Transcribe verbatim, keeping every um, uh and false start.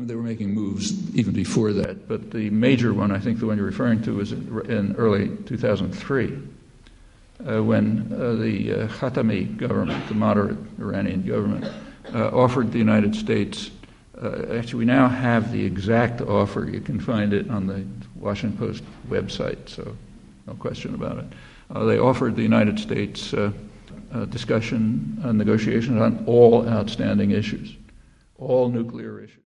mean, they were making moves even before that, but the major one, I think the one you're referring to, was in early two thousand three, uh, when uh, the uh, Khatami government, the moderate Iranian government, uh, offered the United States, uh, actually we now have the exact offer. You can find it on the Washington Post website, so no question about it. Uh, they offered the United States uh, uh, discussion, uh, negotiations on all outstanding issues, all nuclear issues.